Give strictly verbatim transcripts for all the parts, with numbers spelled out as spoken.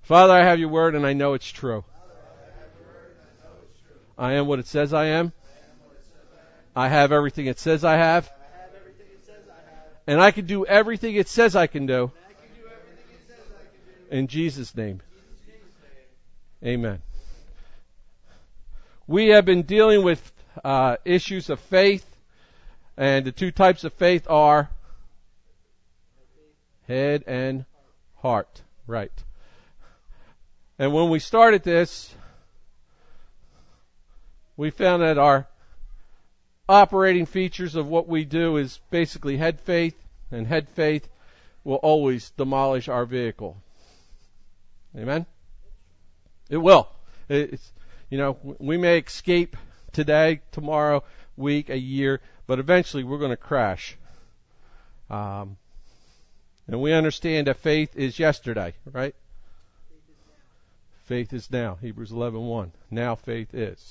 Father, I have your word and I know it's true. I am what it says I am. I have everything it says I have. And I can do everything it says I can do. In Jesus' name. Amen. We have been dealing with uh, issues of faith. And the two types of faith are head and heart. Right. And when we started this, we found that our operating features of what we do is basically head faith, and head faith will always demolish our vehicle. Amen? It will. It's, you know, we may escape today, tomorrow, week, a year, but eventually we're going to crash. Um, and we understand that faith is yesterday, right? Faith is now. Hebrews eleven one. Now faith is.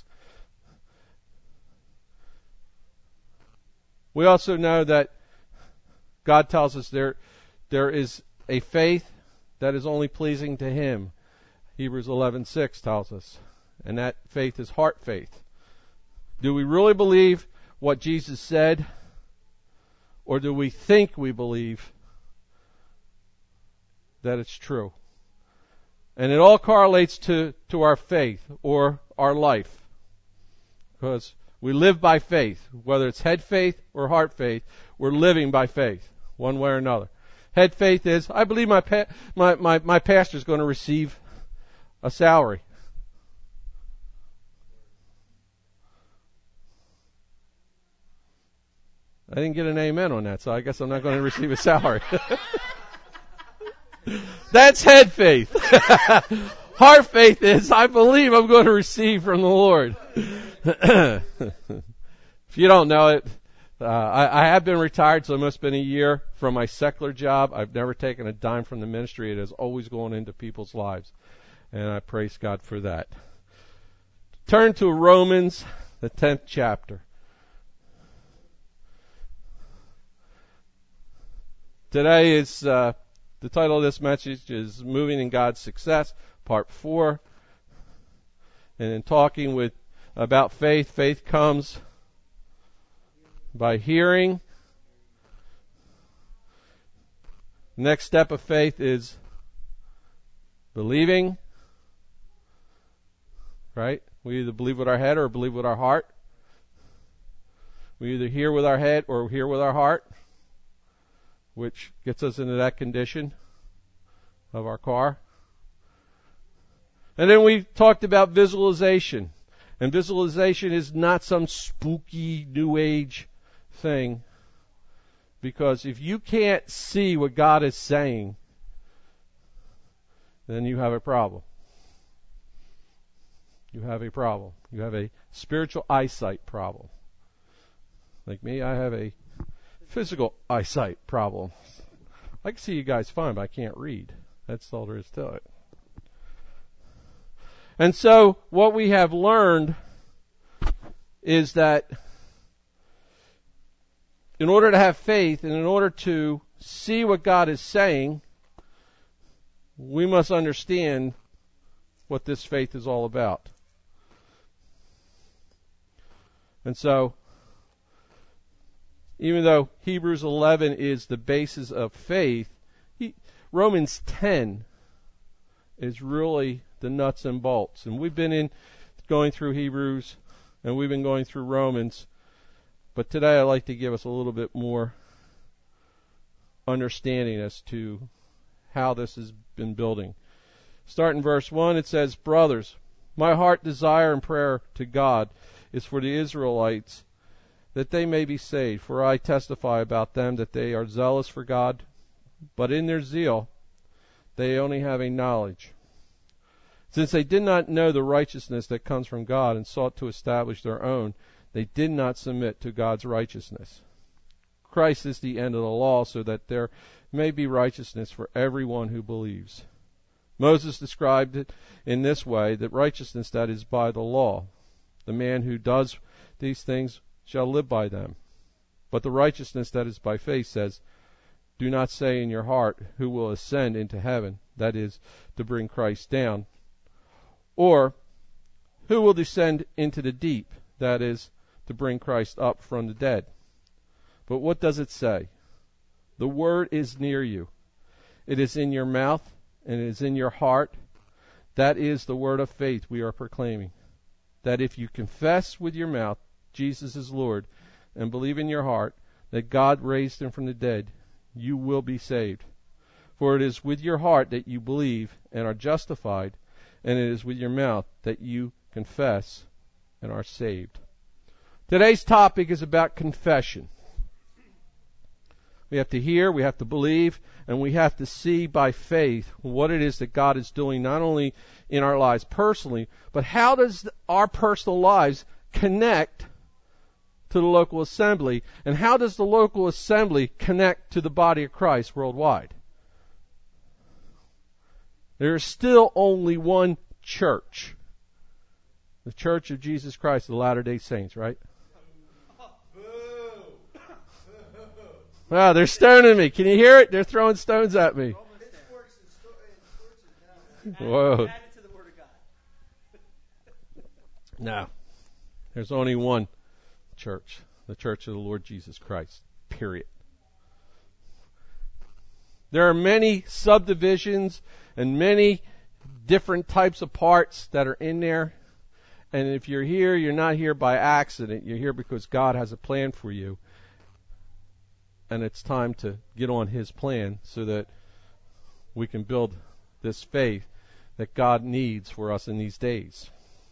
We also know that God tells us there there is a faith that is only pleasing to Him. Hebrews eleven six tells us. And that faith is heart faith. Do we really believe what Jesus said? Or do we think we believe that it's true? And it all correlates to, to our faith or our life. Because we live by faith. Whether it's head faith or heart faith, we're living by faith, one way or another. Head faith is, I believe my pa- my, my, my pastor is going to receive a salary. I didn't get an amen on that, so I guess I'm not going to receive a salary. That's head faith. Heart faith is, I believe I'm going to receive from the Lord. If you don't know it, uh, I, I have been retired, so it must have been a year from my secular job. I've never taken a dime from the ministry. It has always gone into people's lives, and I praise God for that. Turn to Romans, the tenth chapter. Today is... Uh, The title of this message is Moving in God's Success, Part four. And in talking with about faith, faith comes by hearing. Next step of faith is believing. Right? We either believe with our head or believe with our heart. We either hear with our head or hear with our heart, which gets us into that condition of our car. And then we talked about visualization. And visualization is not some spooky New Age thing. Because if you can't see what God is saying, then you have a problem. You have a problem. You have a spiritual eyesight problem. Like me, I have a physical eyesight problem. I can see you guys fine, but I can't read. That's all there is to it. And so what we have learned is that in order to have faith and in order to see what God is saying, we must understand what this faith is all about. And so even though Hebrews eleven is the basis of faith, he, Romans ten is really the nuts and bolts. And we've been in going through Hebrews, and we've been going through Romans. But today I'd like to give us a little bit more understanding as to how this has been building. Starting in verse one, it says, Brothers, my heart desire and prayer to God is for the Israelites, that they may be saved. For I testify about them that they are zealous for God, but in their zeal they only have a knowledge. Since they did not know the righteousness that comes from God and sought to establish their own, they did not submit to God's righteousness. Christ is the end of the law, so that there may be righteousness for everyone who believes. Moses described it in this way, that righteousness that is by the law. The man who does these things shall live by them. But the righteousness that is by faith says, Do not say in your heart, who will ascend into heaven, that is, to bring Christ down, or who will descend into the deep, that is, to bring Christ up from the dead. But what does it say? The word is near you. It is in your mouth, and it is in your heart. That is the word of faith we are proclaiming. That if you confess with your mouth Jesus is Lord, and believe in your heart that God raised him from the dead, you will be saved. For it is with your heart that you believe and are justified, and it is with your mouth that you confess and are saved. Today's topic is about confession. We have to hear, we have to believe, and we have to see by faith what it is that God is doing, not only in our lives personally, but how does our personal lives connect to the local assembly, and how does the local assembly connect to the body of Christ worldwide? There is still only one church. The Church of Jesus Christ of the Latter-day Saints, right? Wow, they're stoning me. Can you hear it? They're throwing stones at me. Whoa. No. There's only one church. The Church of the Lord Jesus Christ. Period. There are many subdivisions and many different types of parts that are in there. And if you're here, you're not here by accident. You're here because God has a plan for you. And it's time to get on his plan so that we can build this faith that God needs for us in these days.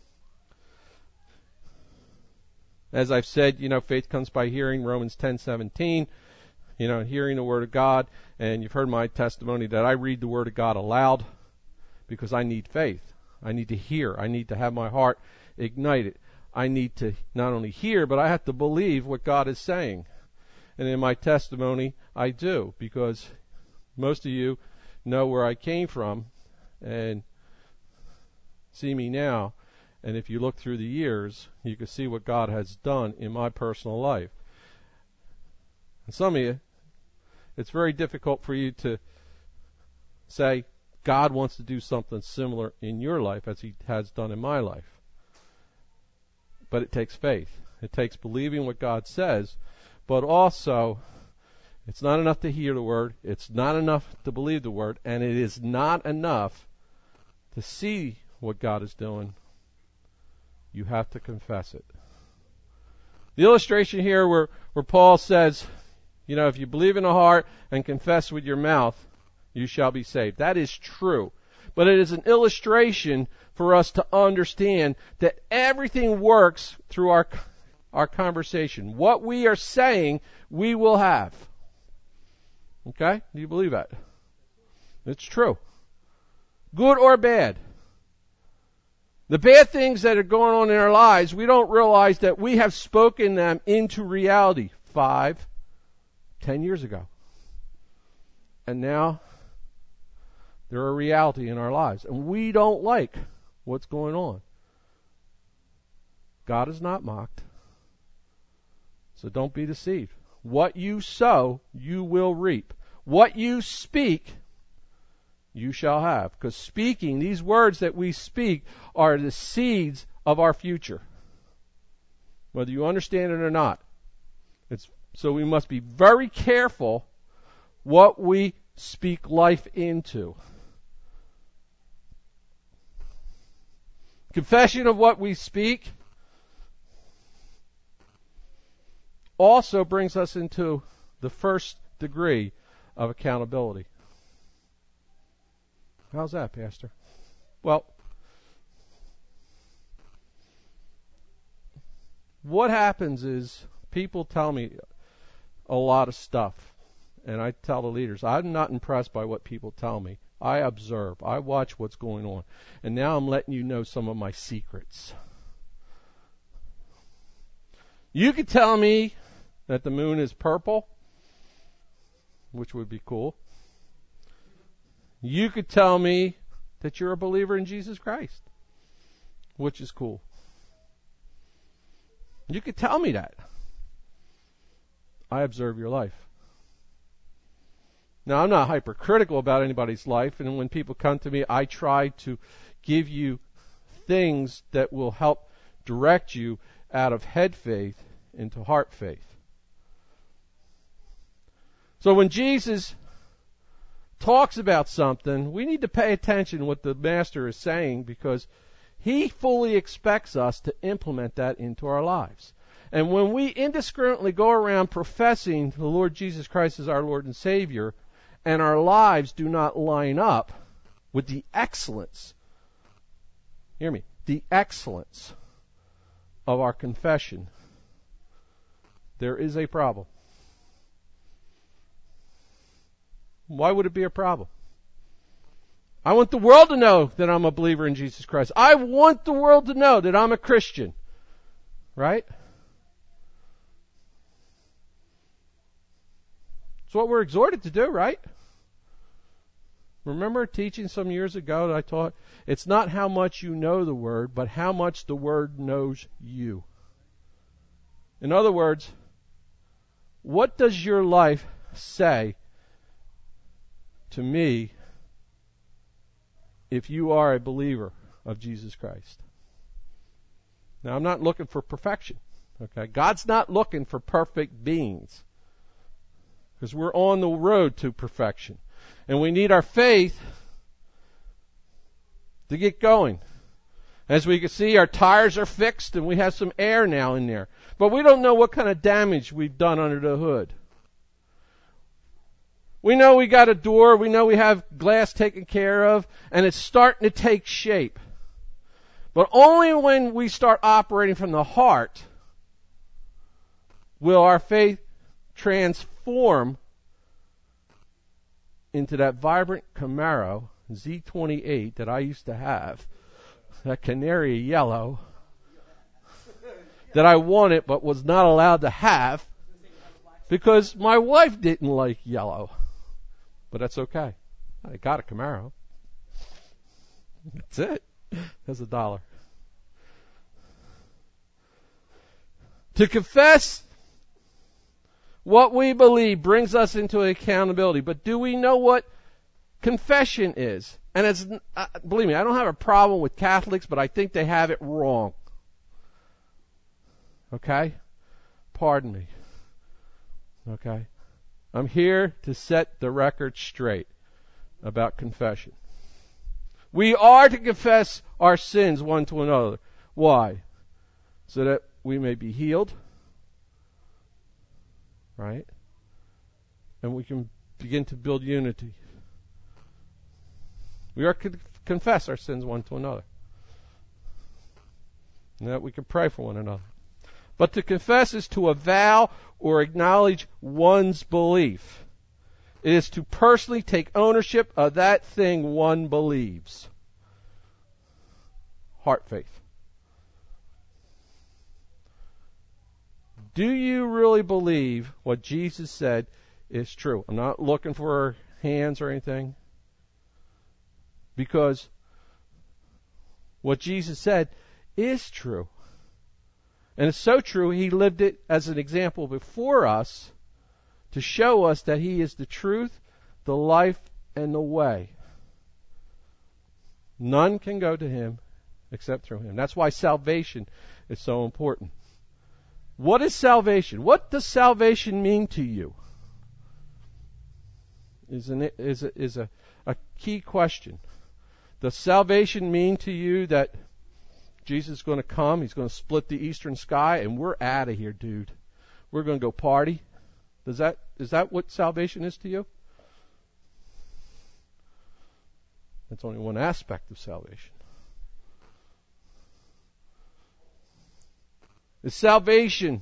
As I've said, you know, faith comes by hearing, Romans ten seventeen, you know, hearing the Word of God. And you've heard my testimony that I read the Word of God aloud because I need faith. I need to hear. I need to have my heart ignited. I need to not only hear, but I have to believe what God is saying. And in my testimony, I do, because most of you know where I came from and see me now. And if you look through the years, you can see what God has done in my personal life. And some of you, it's very difficult for you to say, God wants to do something similar in your life as he has done in my life. But it takes faith. It takes believing what God says. But also, it's not enough to hear the Word. It's not enough to believe the Word. And it is not enough to see what God is doing. You have to confess it. The illustration here where, where Paul says, you know, if you believe in the heart and confess with your mouth, you shall be saved. That is true. But it is an illustration for us to understand that everything works through our our conversation. What we are saying, we will have. Okay? Do you believe that? It's true. Good or bad. The bad things that are going on in our lives, we don't realize that we have spoken them into reality five, ten years ago. And now they're a reality in our lives. And we don't like what's going on. God is not mocked. So don't be deceived. What you sow, you will reap. What you speak, you shall have. Because speaking, these words that we speak are the seeds of our future. Whether you understand it or not. It's, so we must be very careful what we speak life into. Confession of what we speak also brings us into the first degree of accountability. How's that, Pastor? Well, what happens is people tell me a lot of stuff, and I tell the leaders, I'm not impressed by what people tell me. I observe. I watch what's going on. And now I'm letting you know some of my secrets. You could tell me that the moon is purple, which would be cool. You could tell me that you're a believer in Jesus Christ, which is cool. You could tell me that. I observe your life. Now, I'm not hypercritical about anybody's life, and when people come to me, I try to give you things that will help direct you out of head faith into heart faith. So when Jesus talks about something, we need to pay attention to what the Master is saying, because he fully expects us to implement that into our lives. And when we indiscriminately go around professing the Lord Jesus Christ as our Lord and Savior, and our lives do not line up with the excellence, hear me, the excellence of our confession, there is a problem. Why would it be a problem? I want the world to know that I'm a believer in Jesus Christ. I want the world to know that I'm a Christian. Right? It's what we're exhorted to do, right? Remember teaching some years ago that I taught, it's not how much you know the Word, but how much the Word knows you. In other words, what does your life say to me if you are a believer of Jesus Christ? Now, I'm not looking for perfection. Okay? God's not looking for perfect beings, because we're on the road to perfection. And we need our faith to get going. As we can see, our tires are fixed and we have some air now in there. But we don't know what kind of damage we've done under the hood. We know we got a door, we know we have glass taken care of, and it's starting to take shape. But only when we start operating from the heart will our faith transform into that vibrant Camaro Z twenty-eight that I used to have, that canary yellow that I wanted but was not allowed to have because my wife didn't like yellow. But that's okay. I got a Camaro. That's it. That's a dollar. To confess what we believe brings us into accountability. But do we know what confession is? And it's, uh, believe me, I don't have a problem with Catholics, but I think they have it wrong. Okay? Pardon me. Okay? I'm here to set the record straight about confession. We are to confess our sins one to another. Why? So that we may be healed. Right? And we can begin to build unity. We are to confess our sins one to another. And that we can pray for one another. But to confess is to avow or acknowledge one's belief. It is to personally take ownership of that thing one believes. Heart faith. Do you really believe what Jesus said is true? I'm not looking for hands or anything. Because what Jesus said is true. And it's so true, he lived it as an example before us to show us that he is the truth, the life, and the way. None can go to him except through him. That's why salvation is so important. What is salvation? What does salvation mean to you? Is, an, is, a, is a, a key question. Does salvation mean to you that Jesus is going to come, he's going to split the eastern sky, and we're out of here, dude. We're going to go party? Does that, is that what salvation is to you? That's only one aspect of salvation. Is salvation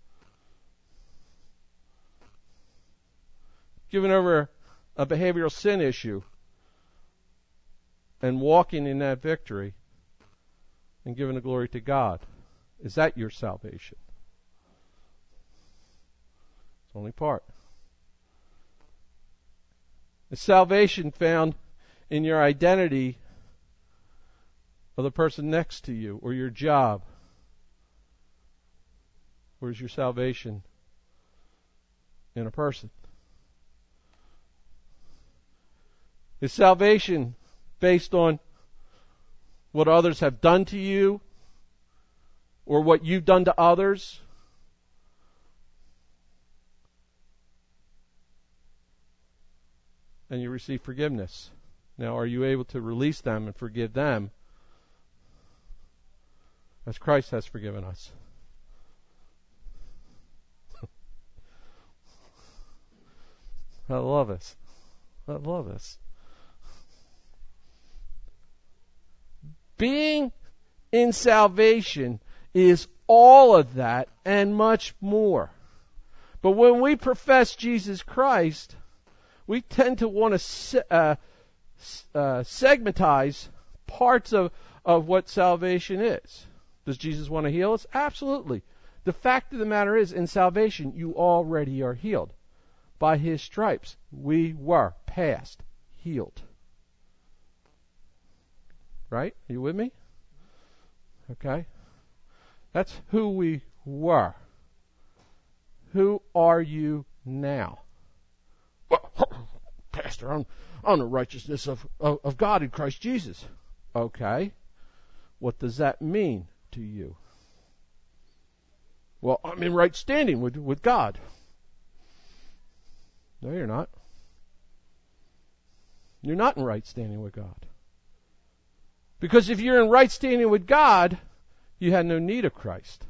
giving over a behavioral sin issue and walking in that victory and giving the glory to God? Is that your salvation? It's only part. Is salvation found in your identity of the person next to you or your job? Or is your salvation in a person? Is salvation based on what others have done to you or what you've done to others? And you receive forgiveness. Now, are you able to release them and forgive them as Christ has forgiven us? I love this. I love this. Being in salvation is all of that and much more. But when we profess Jesus Christ, we tend to want to uh, uh, segmentize parts of, of what salvation is. Does Jesus want to heal us? Absolutely. The fact of the matter is, in salvation, you already are healed. By His stripes, we were past healed. Right? Are you with me? Okay. That's who we were. Who are you now? Well, Pastor, I'm, I'm the righteousness of, of, of God in Christ Jesus. Okay. What does that mean to you? Well, I'm in right standing with, with God. No, you're not. You're not in right standing with God. Because if you're in right standing with God, you had no need of Christ.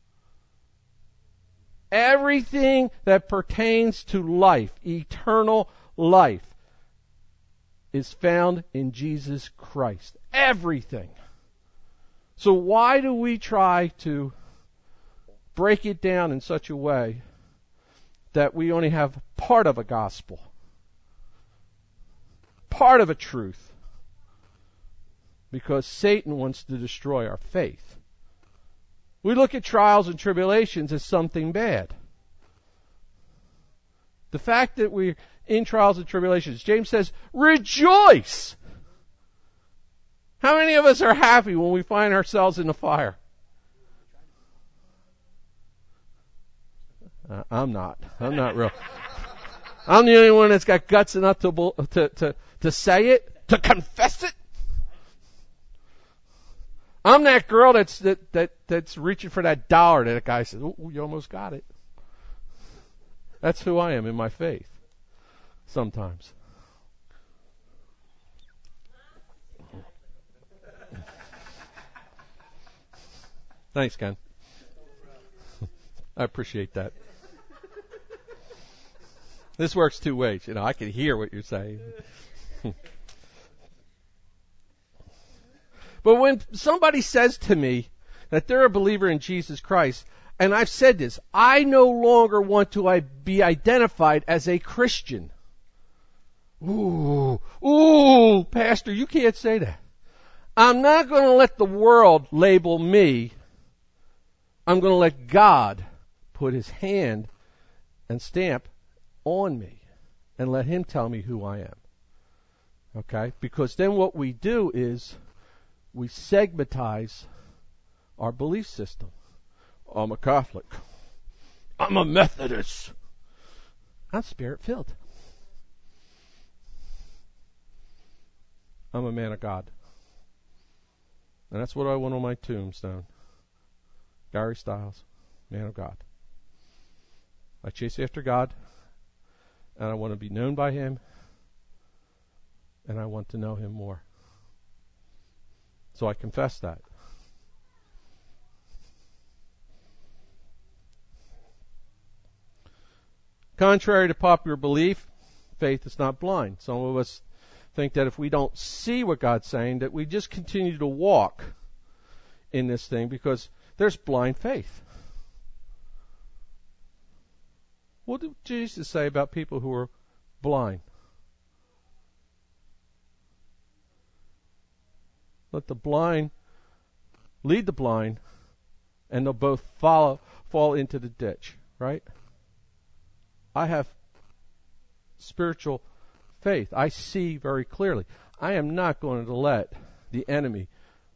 Everything that pertains to life, eternal life, is found in Jesus Christ. Everything. So why do we try to break it down in such a way that we only have part of a gospel, part of a truth? Because Satan wants to destroy our faith. We look at trials and tribulations as something bad. The fact that we're in trials and tribulations, James says, rejoice! How many of us are happy when we find ourselves in the fire? Uh, I'm not. I'm not real. I'm the only one that's got guts enough to, to, to, to say it, to confess it. I'm that girl that's that, that that's reaching for that dollar that a guy says, "Oh, you almost got it." That's who I am in my faith. Sometimes. Thanks, Ken. I appreciate that. This works two ways. You know, I can hear what you're saying. But when somebody says to me that they're a believer in Jesus Christ, and I've said this, I no longer want to be identified as a Christian. Ooh, ooh, Pastor, you can't say that. I'm not going to let the world label me. I'm going to let God put His hand and stamp on me and let Him tell me who I am. Okay? Because then what we do is we segmentize our belief system. I'm a Catholic. I'm a Methodist. I'm Spirit-filled. I'm a man of God. And that's what I want on my tombstone. Gary Stiles, man of God. I chase after God, and I want to be known by Him, and I want to know Him more. So I confess that. Contrary to popular belief, faith is not blind. Some of us think that if we don't see what God's saying, that we just continue to walk in this thing because there's blind faith. What did Jesus say about people who are blind? Let the blind lead the blind, and they'll both follow, fall into the ditch, right? I have spiritual faith. I see very clearly. I am not going to let the enemy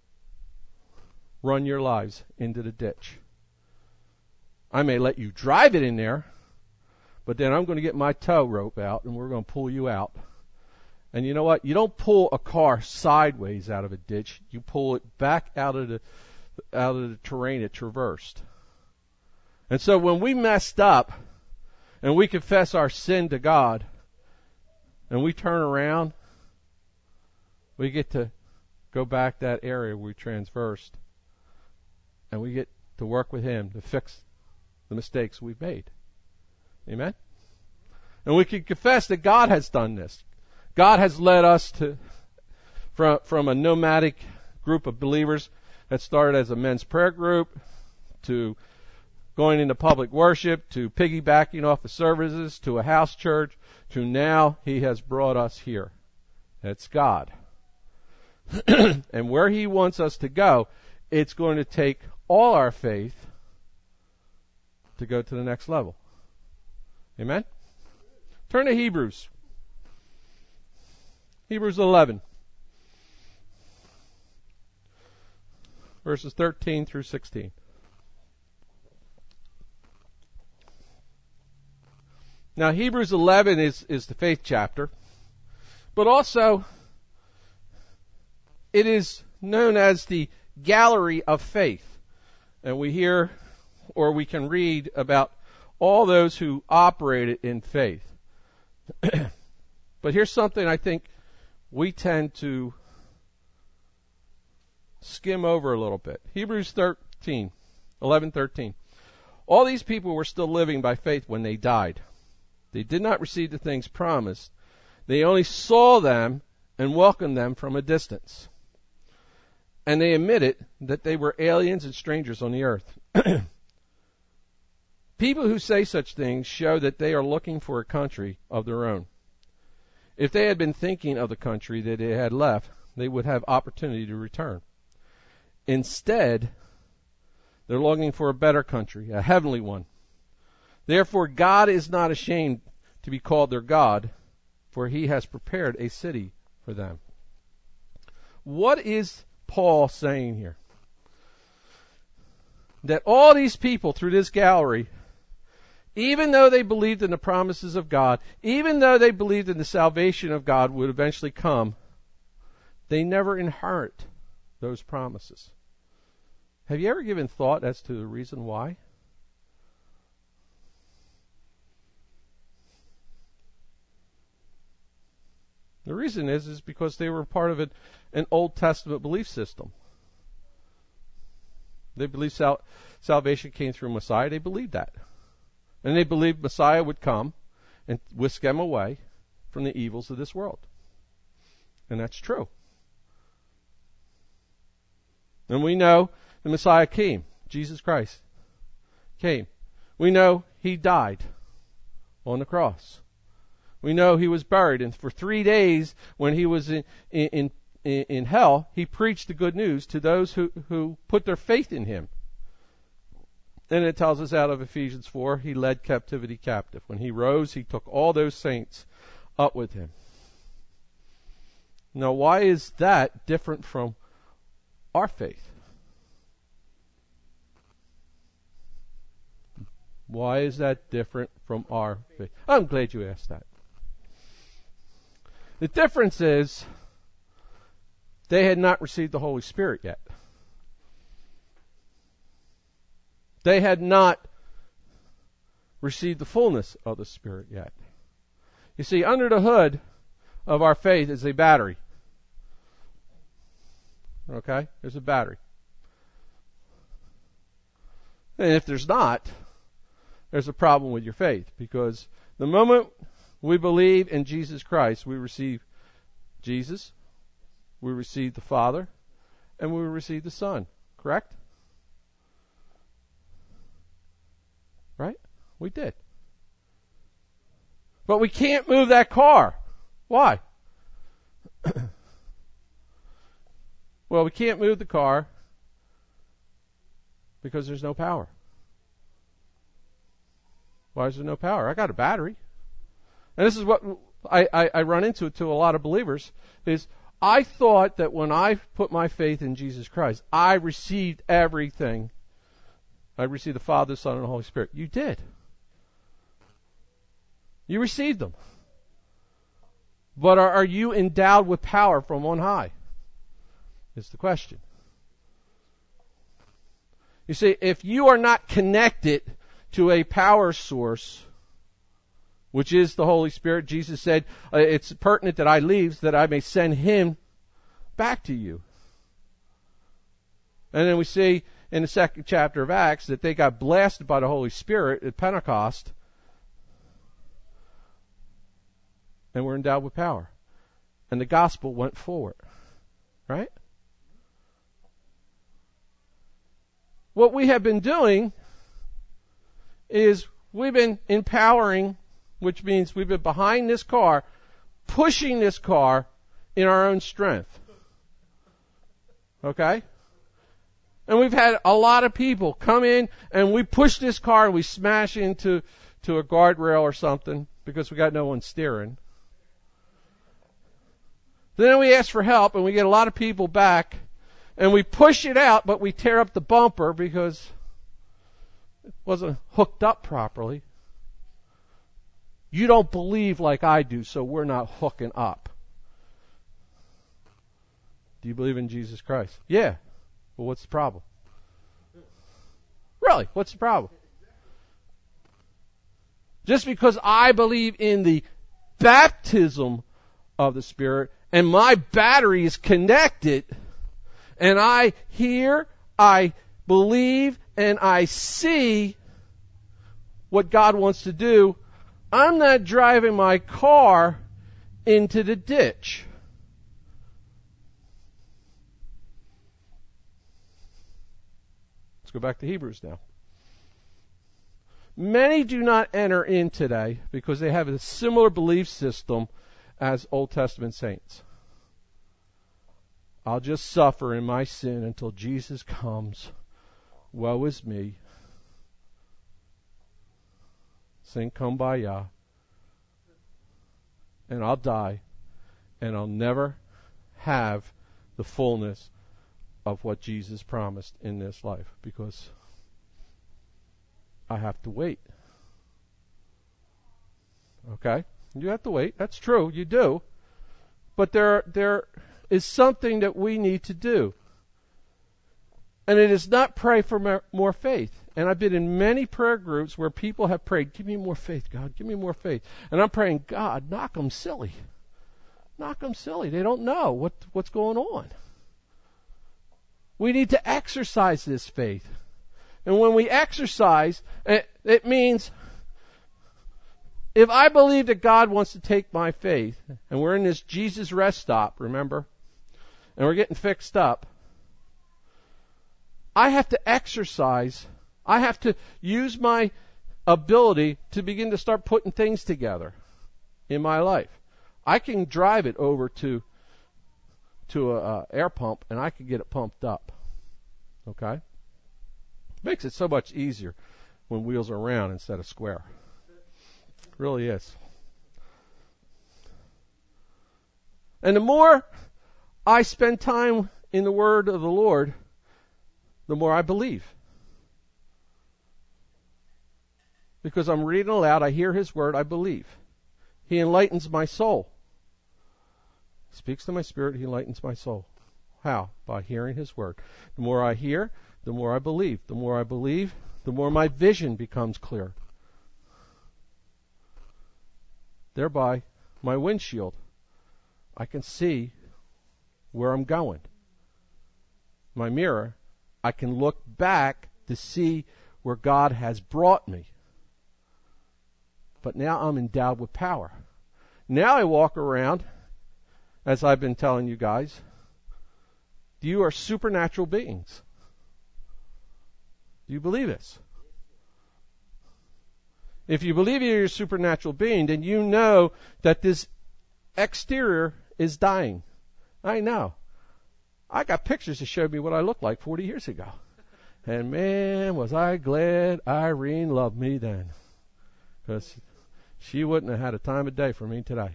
run your lives into the ditch. I may let you drive it in there, but then I'm going to get my tow rope out, and we're going to pull you out. And you know what? You don't pull a car sideways out of a ditch. You pull it back out of the out of the terrain it traversed. And so when we messed up and we confess our sin to God and we turn around, we get to go back that area we transversed, and we get to work with Him to fix the mistakes we've made. Amen? And we can confess that God has done this. God has led us to from, from a nomadic group of believers that started as a men's prayer group to going into public worship to piggybacking off the services to a house church to now He has brought us here. That's God. And where He wants us to go, it's going to take all our faith to go to the next level. Amen? Turn to Hebrews. Hebrews eleven. Verses thirteen through sixteen. Now, Hebrews eleven is, is the faith chapter, but also it is known as the gallery of faith. And we hear, or we can read about all those who operated in faith. But here's something I think we tend to skim over a little bit. Hebrews thirteen, eleven, thirteen. All these people were still living by faith when they died. They did not receive the things promised. They only saw them and welcomed them from a distance. And they admitted that they were aliens and strangers on the earth. People who say such things show that they are looking for a country of their own. If they had been thinking of the country that they had left, they would have opportunity to return. Instead, they're longing for a better country, a heavenly one. Therefore, God is not ashamed to be called their God, for He has prepared a city for them. What is Paul saying here? That all these people through this gallery, even though they believed in the promises of God, even though they believed in the salvation of God would eventually come, they never inherit those promises. Have you ever given thought as to the reason why? The reason is, is because they were part of an, an Old Testament belief system. They believed sal- salvation came through Messiah. They believed that. And they believed Messiah would come and whisk them away from the evils of this world. And that's true. And we know the Messiah came. Jesus Christ came. We know He died on the cross. We know He was buried, and for three days when He was in in, in, in hell, He preached the good news to those who, who put their faith in Him. And it tells us out of Ephesians four, He led captivity captive. When He rose, He took all those saints up with Him. Now, why is that different from our faith? Why is that different from our faith? I'm glad you asked that. The difference is they had not received the Holy Spirit yet. They had not received the fullness of the Spirit yet. You see, under the hood of our faith is a battery. Okay? There's a battery. And if there's not, there's a problem with your faith, because the moment we believe in Jesus Christ, we receive Jesus, we receive the Father, and we receive the Son. Correct? Right? We did. But we can't move that car. Why? Well, we can't move the car because there's no power. Why is there no power? I got a battery. And this is what I, I, I run into to a lot of believers, is I thought that when I put my faith in Jesus Christ, I received everything. I received the Father, the Son, and the Holy Spirit. You did. You received them. But are, are you endowed with power from on high? Is the question. You see, if you are not connected to a power source, which is the Holy Spirit, Jesus said, uh, it's pertinent that I leave, that I may send Him back to you. And then we see in the second chapter of Acts that they got blasted by the Holy Spirit at Pentecost and were endowed with power. And the gospel went forward. Right? What we have been doing is we've been empowering, which means we've been behind this car, pushing this car in our own strength. Okay? And we've had a lot of people come in and we push this car and we smash into to a guardrail or something because we got no one steering. Then we ask for help and we get a lot of people back and we push it out, but we tear up the bumper because it wasn't hooked up properly. You don't believe like I do, so we're not hooking up. Do you believe in Jesus Christ? Yeah. Well, what's the problem? Really, what's the problem? Just because I believe in the baptism of the Spirit and my battery is connected and I hear, I believe, and I see what God wants to do, I'm not driving my car into the ditch. Let's go back to Hebrews now. Many do not enter in today because they have a similar belief system as Old Testament saints. I'll just suffer in my sin until Jesus comes. Woe is me. Sing Kumbaya. And I'll die. And I'll never have the fullness of what Jesus promised in this life because I have to wait. Okay? You have to wait. That's true. You do. But there, there is something that we need to do. And it is not pray for more faith. And I've been in many prayer groups where people have prayed, give me more faith, God, give me more faith. And I'm praying, God, knock them silly. Knock them silly. They don't know what, what's going on. We need to exercise this faith. And when we exercise, it, it means if I believe that God wants to take my faith, and we're in this Jesus rest stop, remember? And we're getting fixed up. I have to exercise. I have to use my ability to begin to start putting things together in my life. I can drive it over to to a uh, air pump, and I can get it pumped up. Okay? Makes it so much easier when wheels are round instead of square. It really is. And the more I spend time in the Word of the Lord, the more I believe. Because I'm reading aloud, I hear His Word, I believe. He enlightens my soul. He speaks to my spirit, He enlightens my soul. How? By hearing His Word. The more I hear, the more I believe. The more I believe, the more my vision becomes clear. Thereby, my windshield, I can see where I'm going. My mirror, I can look back to see where God has brought me. But now I'm endowed with power. Now I walk around, as I've been telling you guys, you are supernatural beings. Do you believe this? If you believe you're a supernatural being, then you know that this exterior is dying. I know. I got pictures to show me what I looked like forty years ago. And man, was I glad Irene loved me then. Because she wouldn't have had a time of day for me today.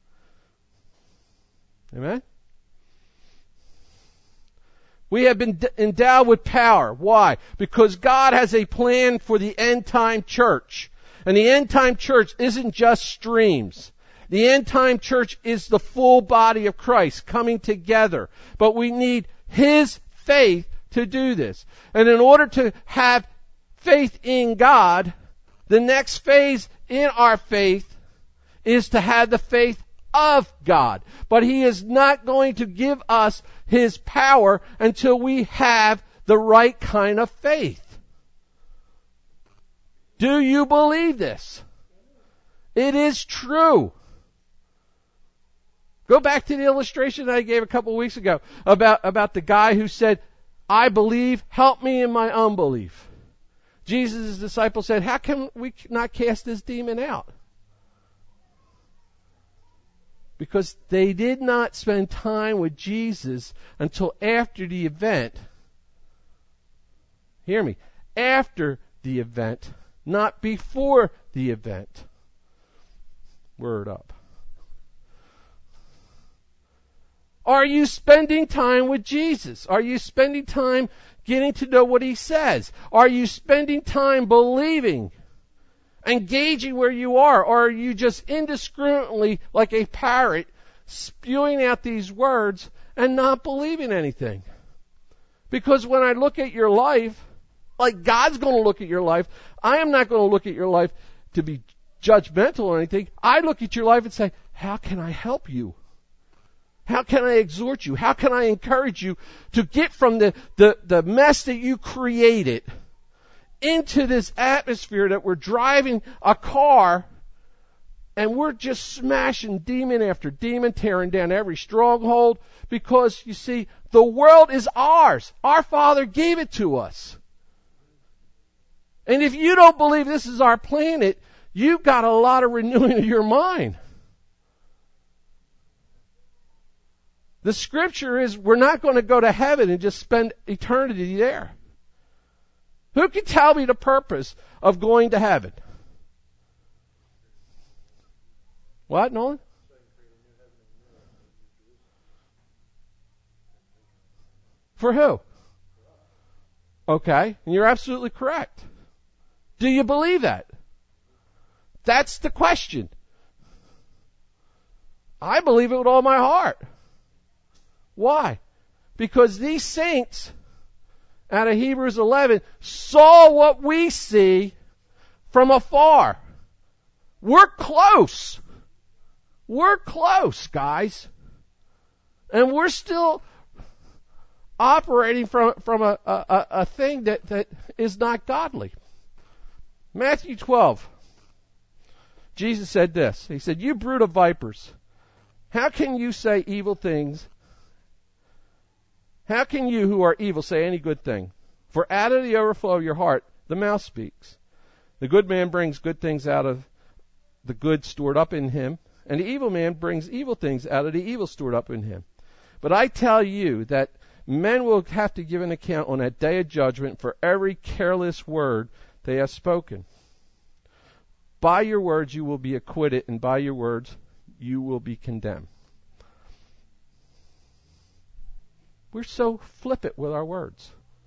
Amen? We have been endowed with power. Why? Because God has a plan for the end time church. And the end time church isn't just streams. The end time church is the full body of Christ coming together. But we need His faith to do this. And in order to have faith in God, the next phase in our faith is to have the faith of God. But He is not going to give us His power until we have the right kind of faith. Do you believe this? It is true. Go back to the illustration that I gave a couple of weeks ago about, about the guy who said, I believe, help me in my unbelief. Jesus' disciples said, how can we not cast this demon out? Because they did not spend time with Jesus until after the event. Hear me. After the event, not before the event. Word up. Are you spending time with Jesus? Are you spending time getting to know what He says? Are you spending time believing, engaging where you are? Or are you just indiscriminately, like a parrot, spewing out these words and not believing anything? Because when I look at your life, like God's going to look at your life, I am not going to look at your life to be judgmental or anything. I look at your life and say, how can I help you? How can I exhort you? How can I encourage you to get from the, the, the mess that you created into this atmosphere that we're driving a car and we're just smashing demon after demon, tearing down every stronghold because, you see, the world is ours. Our Father gave it to us. And if you don't believe this is our planet, you've got a lot of renewing of your mind. The scripture is we're not going to go to heaven and just spend eternity there. Who can tell me the purpose of going to heaven? What, Nolan? For who? Okay, and you're absolutely correct. Do you believe that? That's the question. I believe it with all my heart. Why? Because these saints out of Hebrews eleven saw what we see from afar. We're close. We're close, guys. And we're still operating from, from a, a, a thing that, that is not godly. Matthew twelve. Jesus said this. He said, you brood of vipers, how can you say evil things? How can you who are evil say any good thing? For out of the overflow of your heart, the mouth speaks. The good man brings good things out of the good stored up in him, and the evil man brings evil things out of the evil stored up in him. But I tell you that men will have to give an account on that day of judgment for every careless word they have spoken. By your words you will be acquitted, and by your words you will be condemned. We're so flippant with our words.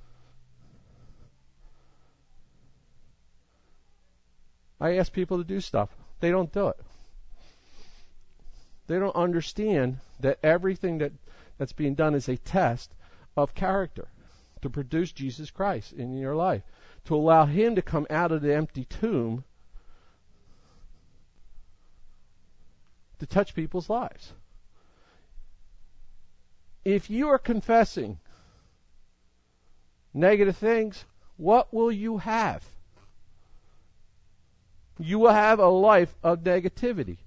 I ask people to do stuff. They don't do it. They don't understand that everything that, that's being done is a test of character to produce Jesus Christ in your life, to allow Him to come out of the empty tomb to touch people's lives. If you are confessing negative things, what will you have? You will have a life of negativity.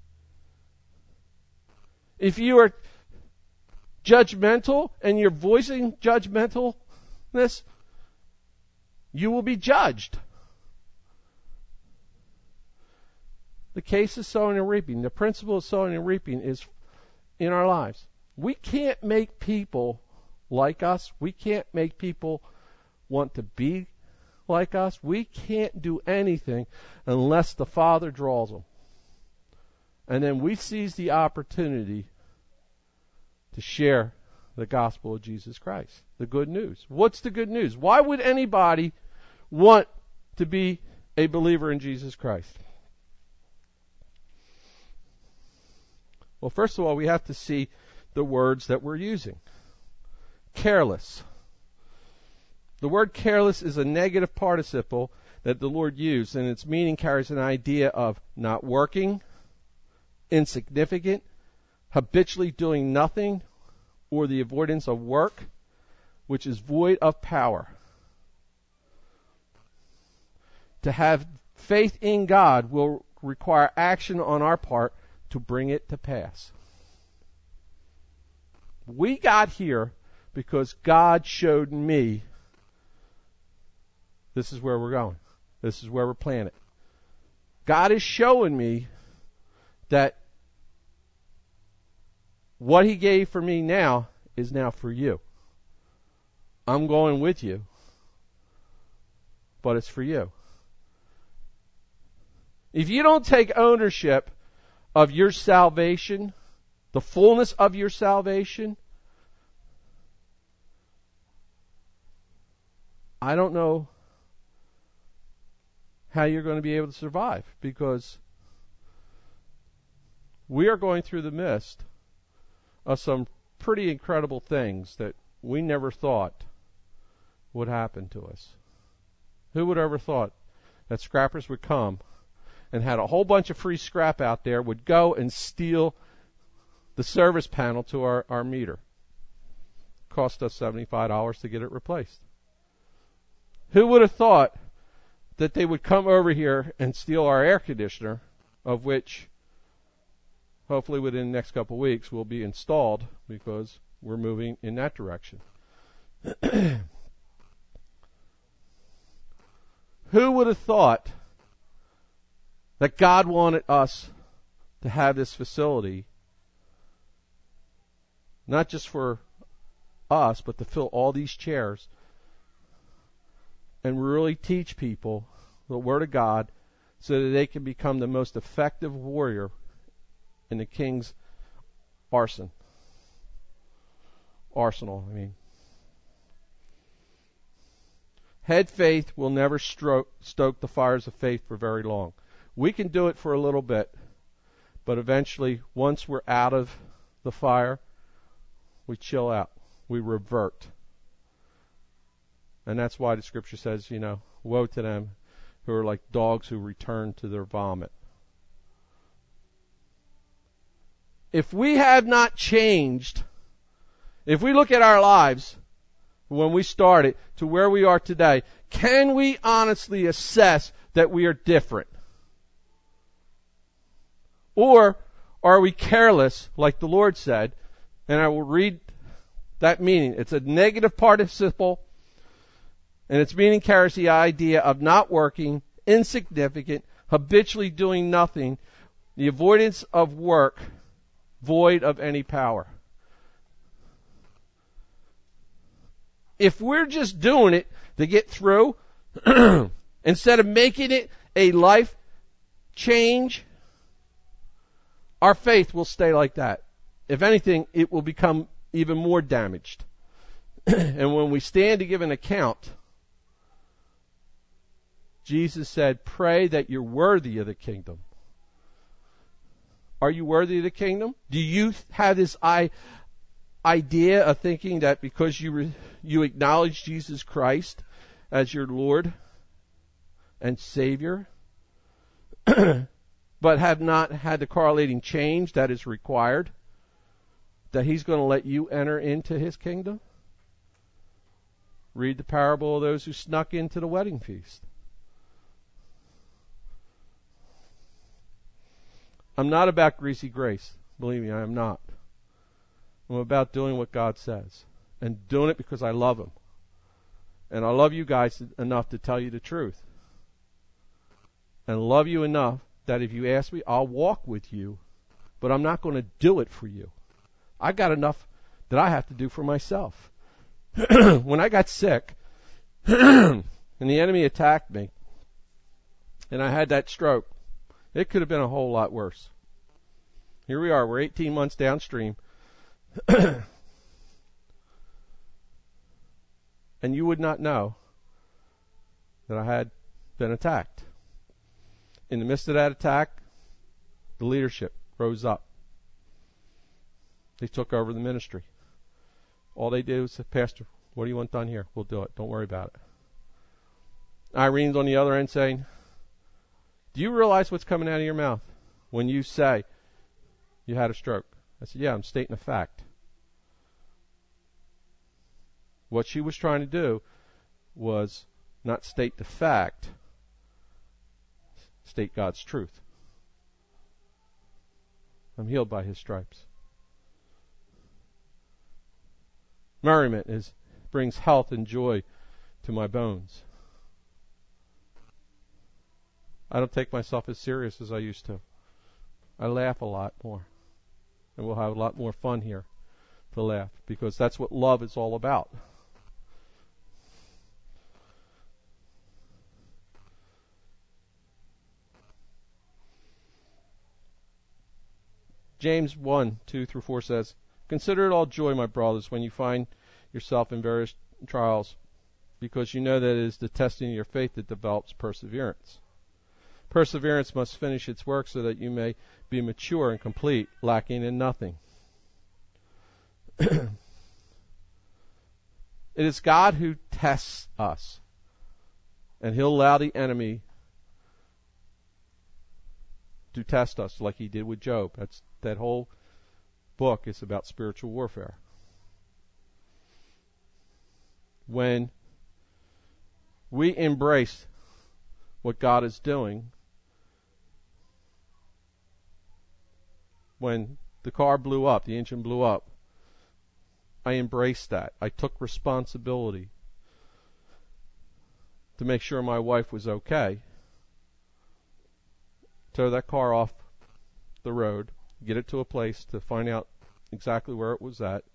If you are judgmental and you're voicing judgmentalness, you will be judged. The case of sowing and reaping. The principle of sowing and reaping is in our lives. We can't make people like us. We can't make people want to be like us. We can't do anything unless the Father draws them. And then we seize the opportunity to share the gospel of Jesus Christ, the good news. What's the good news? Why would anybody want to be a believer in Jesus Christ? Well, first of all, we have to see the words that we're using. Careless. The word careless is a negative participle that the Lord used, and its meaning carries an idea of not working, insignificant, habitually doing nothing, or the avoidance of work, which is void of power. To have faith in God will require action on our part to bring it to pass. We got here because God showed me this is where we're going. This is where we're planted. God is showing me that what He gave for me now is now for you. I'm going with you, but it's for you. If you don't take ownership of your salvation, the fullness of your salvation, I don't know how you're going to be able to survive, because we are going through the midst of some pretty incredible things that we never thought would happen to us. Who would ever thought that scrappers would come and had a whole bunch of free scrap out there, would go and steal the service panel to our, our meter? Cost us seventy-five dollars to get it replaced. Who would have thought that they would come over here and steal our air conditioner, of which hopefully within the next couple of weeks will be installed, because we're moving in that direction. Who would have thought that God wanted us to have this facility, not just for us, but to fill all these chairs and really teach people the Word of God so that they can become the most effective warrior in the King's arsenal. Arsenal, I mean. Head faith will never stroke, stoke the fires of faith for very long. We can do it for a little bit, but eventually, once we're out of the fire, we chill out. We revert. And that's why the Scripture says, you know, woe to them who are like dogs who return to their vomit. If we have not changed, if we look at our lives when we started to where we are today, can we honestly assess that we are different? Or are we careless, like the Lord said? And I will read that meaning. It's a negative participle, and its meaning carries the idea of not working, insignificant, habitually doing nothing, the avoidance of work, void of any power. If we're just doing it to get through, instead of making it a life change, our faith will stay like that. If anything, it will become even more damaged. And when we stand to give an account, Jesus said, pray that you're worthy of the kingdom. Are you worthy of the kingdom? Do you have this I, idea of thinking that because you re, you acknowledge Jesus Christ as your Lord and Savior, but have not had the correlating change that is required, that He's going to let you enter into His kingdom? Read the parable of those who snuck into the wedding feast. I'm not about greasy grace. Believe me, I am not. I'm about doing what God says, and doing it because I love Him. And I love you guys enough to tell you the truth. And love you enough that if you ask me, I'll walk with you, but I'm not going to do it for you. I got enough that I have to do for myself. When I got sick, and the enemy attacked me, and I had that stroke, it could have been a whole lot worse. Here we are, we're eighteen months downstream. And you would not know that I had been attacked. In the midst of that attack, the leadership rose up. They took over the ministry. All they did was say, Pastor, what do you want done here? We'll do it. Don't worry about it. Irene's on the other end saying, do you realize what's coming out of your mouth when you say you had a stroke? I said, yeah, I'm stating a fact. What she was trying to do was not state the fact, state God's truth. I'm healed by His stripes. Merriment is brings health and joy to my bones. I don't take myself as serious as I used to. I laugh a lot more. And we'll have a lot more fun here to laugh, because that's what love is all about. James one, two through four says, consider it all joy, my brothers, when you find yourself in various trials, because you know that it is the testing of your faith that develops perseverance. Perseverance must finish its work so that you may be mature and complete, lacking in nothing. It is God who tests us, and He'll allow the enemy to test us like He did with Job. That's that whole book is about spiritual warfare. When we embrace what God is doing, when the car blew up, the engine blew up, I embraced that. I took responsibility to make sure my wife was okay. Tow that car off the road, get it to a place to find out exactly where it was at,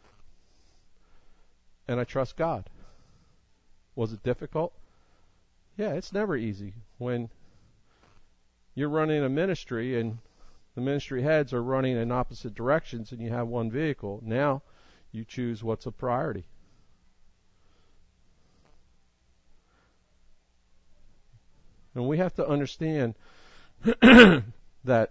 and I trust God. Was it difficult? Yeah, it's never easy when you're running a ministry and the ministry heads are running in opposite directions and you have one vehicle. Now you choose what's a priority. And we have to understand that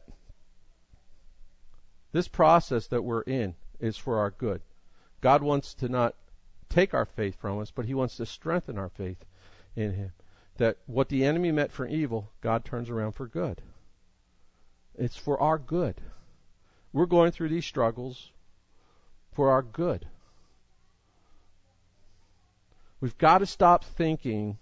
this process that we're in is for our good. God wants to not take our faith from us, but He wants to strengthen our faith in Him. That what the enemy meant for evil, God turns around for good. It's for our good. We're going through these struggles for our good. We've got to stop thinking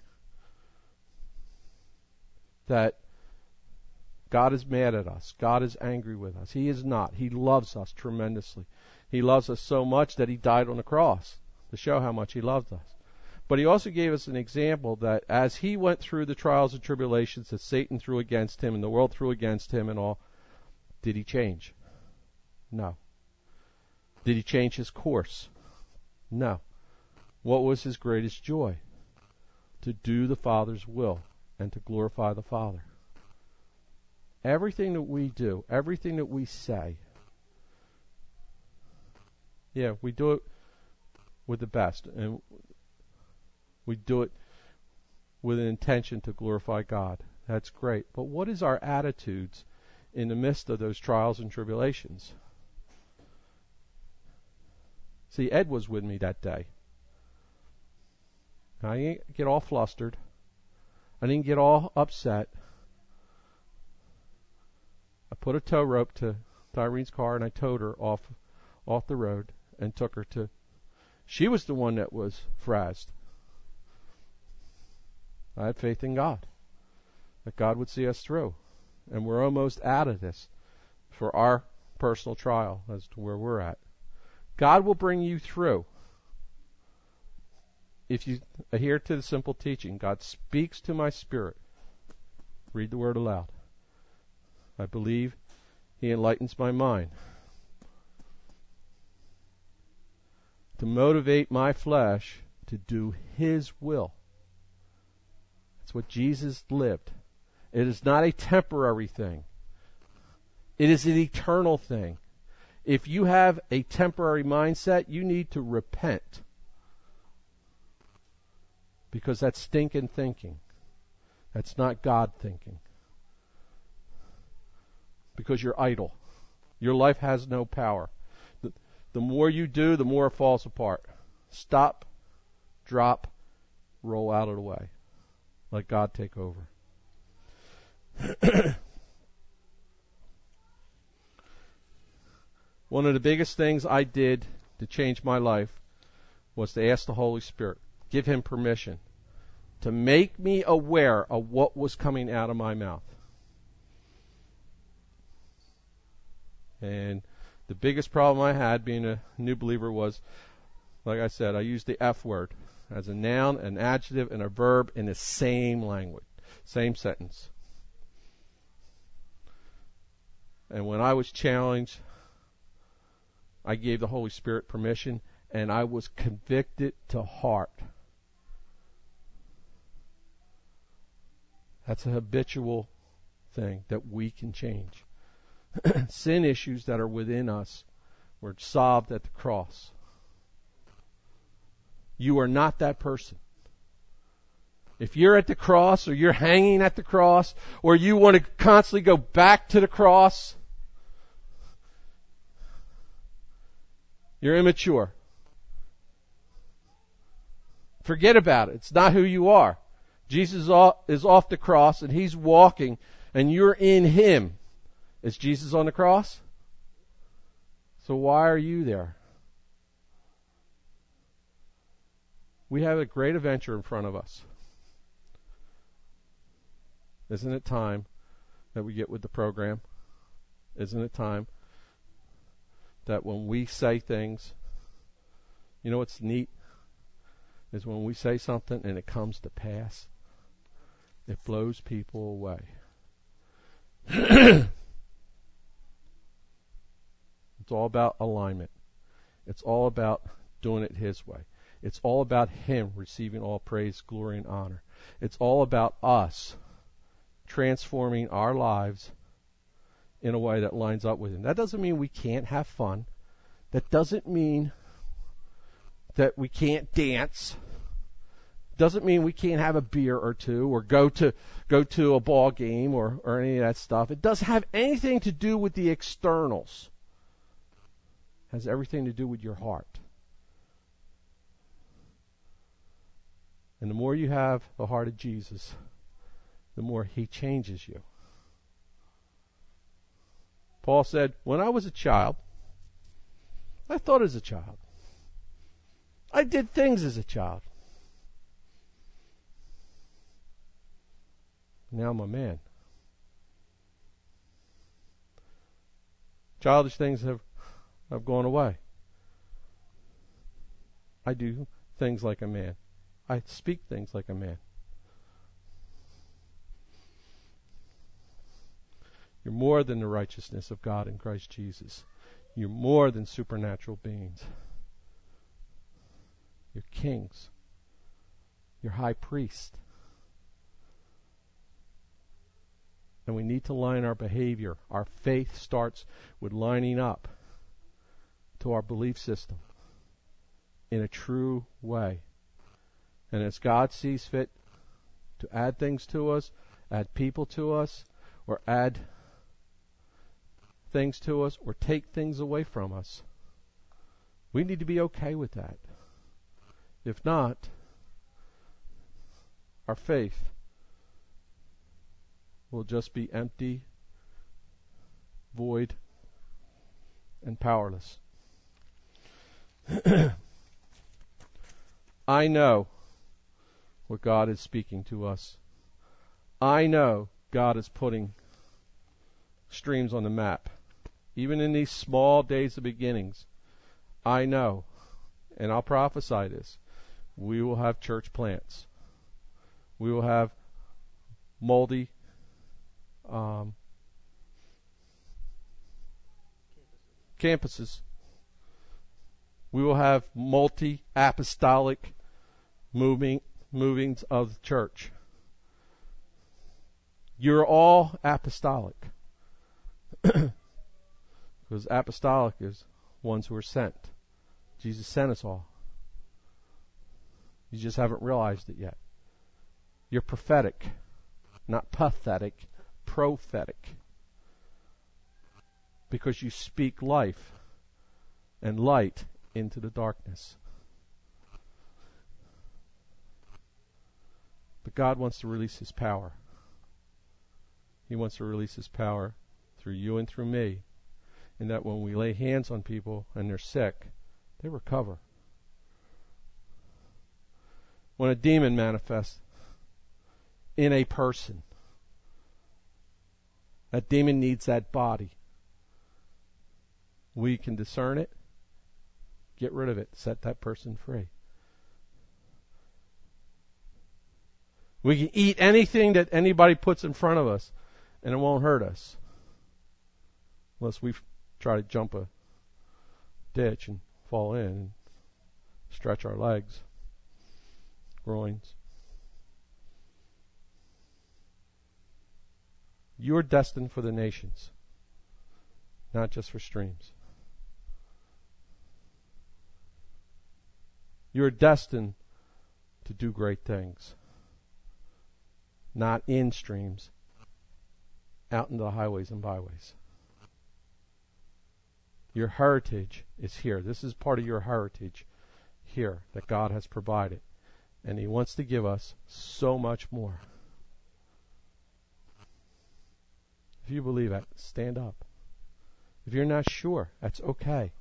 that God is mad at us. God is angry with us. He is not. He loves us tremendously. He loves us so much that He died on the cross to show how much He loved us. But He also gave us an example that as He went through the trials and tribulations that Satan threw against Him and the world threw against Him and all, did He change? No. Did He change His course? No. What was His greatest joy? To do the Father's will and to glorify the Father. Everything that we do, everything that we say, yeah, we do it with the best, and we do it with an intention to glorify God. That's great. But what is our attitudes in the midst of those trials and tribulations? See, Ed was with me that day. I didn't get all flustered. I didn't get all upset. I put a tow rope to Irene's car and I towed her off off the road and took her to... She was the one that was frazzed. I had faith in God, that God would see us through. And we're almost out of this for our personal trial as to where we're at. God will bring you through if you adhere to the simple teaching. God speaks to my spirit. Read the word aloud. I believe He enlightens my mind to motivate my flesh to do His will. That's what Jesus lived. It is not a temporary thing. It is an eternal thing. If you have a temporary mindset, you need to repent. Because that's stinking thinking. That's not God thinking. Because you're idle. Your life has no power. The more you do, the more it falls apart. Stop, drop, roll out of the way. Let God take over. One of the biggest things I did to change my life was to ask the Holy Spirit, give Him permission to make me aware of what was coming out of my mouth. And the biggest problem I had being a new believer was, like I said, I used the F word as a noun, an adjective, and a verb in the same language, same sentence. And when I was challenged, I gave the Holy Spirit permission, and I was convicted to heart. That's a habitual thing that we can change. Sin issues that are within us were solved at the cross. You are not that person. If you're at the cross, or you're hanging at the cross, or you want to constantly go back to the cross, you're immature. Forget about it. It's not who you are. Jesus is off the cross, and He's walking, and you're in Him. Is Jesus on the cross? So why are you there? We have a great adventure in front of us. Isn't it time that we get with the program? Isn't it time that when we say things, you know what's neat? Is when we say something and it comes to pass, it blows people away. It's all about alignment. It's all about doing it His way. It's all about Him receiving all praise, glory, and honor. It's all about us transforming our lives in a way that lines up with Him. That doesn't mean we can't have fun. That doesn't mean that we can't dance. Doesn't mean we can't have a beer or two or go to go to a ball game or, or any of that stuff. It doesn't have anything to do with the externals. It has everything to do with your heart. And the more you have the heart of Jesus, the more He changes you. Paul said, when I was a child, I thought as a child. I did things as a child. Now I'm a man. Childish things have, have gone away. I do things like a man. I speak things like a man. You're more than the righteousness of God in Christ Jesus. You're more than supernatural beings. You're kings. You're high priest. And we need to line our behavior. Our faith starts with lining up to our belief system in a true way. And as God sees fit to add things to us, add people to us, or add things to us, or take things away from us, we need to be okay with that. If not, our faith will just be empty, void, and powerless. I know what God is speaking to us. I know God is putting streams on the map. Even in these small days of beginnings, I know, and I'll prophesy this, we will have church plants. We will have multi um, campuses. We will have multi-apostolic moving movings of the church. You're all apostolic. Because apostolic is ones who are sent. Jesus sent us all. You just haven't realized it yet. You're prophetic, not pathetic, prophetic. Because you speak life and light into the darkness. But God wants to release His power. He wants to release His power through you and through me, and that when we lay hands on people and they're sick, they recover. When a demon manifests in a person, that demon needs that body. We can discern it, get rid of it, set that person free. We can eat anything that anybody puts in front of us, and it won't hurt us. Unless we try to jump a ditch and fall in and stretch our legs, groins. You're destined for the nations, not just for Streams. You're destined to do great things. Not in Streams, out into the highways and byways. Your heritage is here. This is part of your heritage here that God has provided. And He wants to give us so much more. If you believe that, stand up. If you're not sure, that's okay.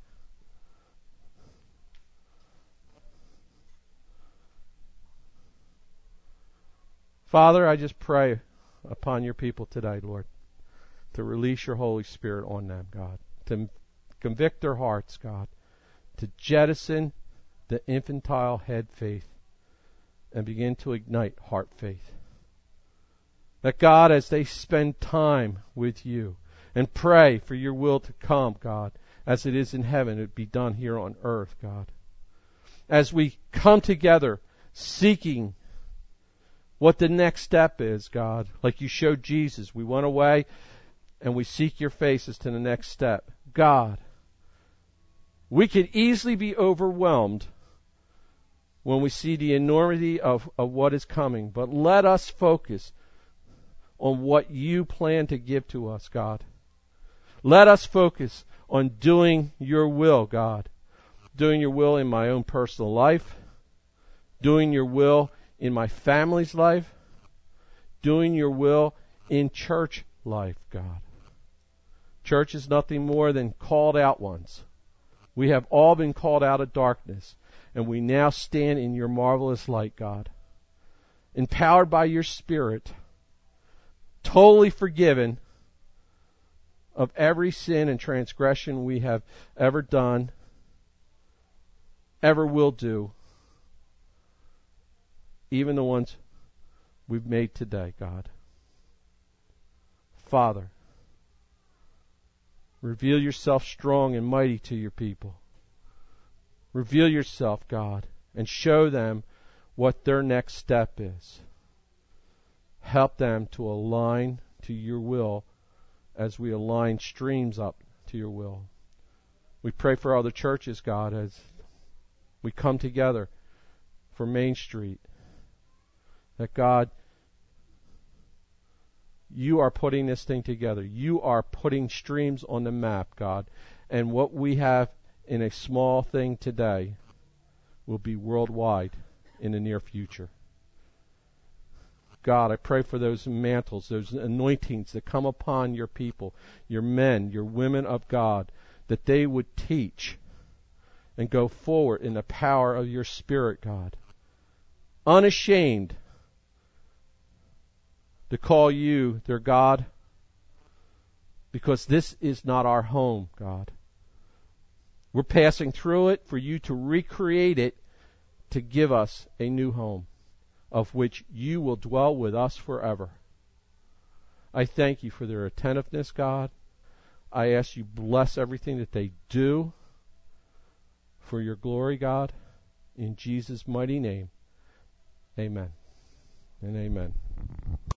Father, I just pray upon your people today, Lord, to release your Holy Spirit on them, God, to convict their hearts, God, to jettison the infantile head faith and begin to ignite heart faith. That God, as they spend time with you and pray for your will to come, God, as it is in heaven, it be done here on earth, God. As we come together seeking what the next step is, God, like you showed Jesus. We went away and we seek your faces to the next step. God, we could easily be overwhelmed when we see the enormity of, of what is coming, but let us focus on what you plan to give to us, God. Let us focus on doing your will, God. Doing your will in my own personal life, doing your will in my family's life, doing your will in church life, God. Church is nothing more than called out ones. We have all been called out of darkness, and we now stand in your marvelous light, God. Empowered by your Spirit, totally forgiven of every sin and transgression we have ever done, ever will do, even the ones we've made today, God. Father, reveal yourself strong and mighty to your people. Reveal yourself, God, and show them what their next step is. Help them to align to your will as we align Streams up to your will. We pray for other churches, God, as we come together for Main Street. That God, you are putting this thing together. You are putting Streams on the map, God. And what we have in a small thing today will be worldwide in the near future. God, I pray for those mantles, those anointings that come upon your people, your men, your women of God, that they would teach and go forward in the power of your Spirit, God. Unashamed to call you their God, because this is not our home, God. We're passing through it for you to recreate it, to give us a new home, of which you will dwell with us forever. I thank you for their attentiveness, God. I ask you bless everything that they do for your glory, God. In Jesus' mighty name, amen and amen.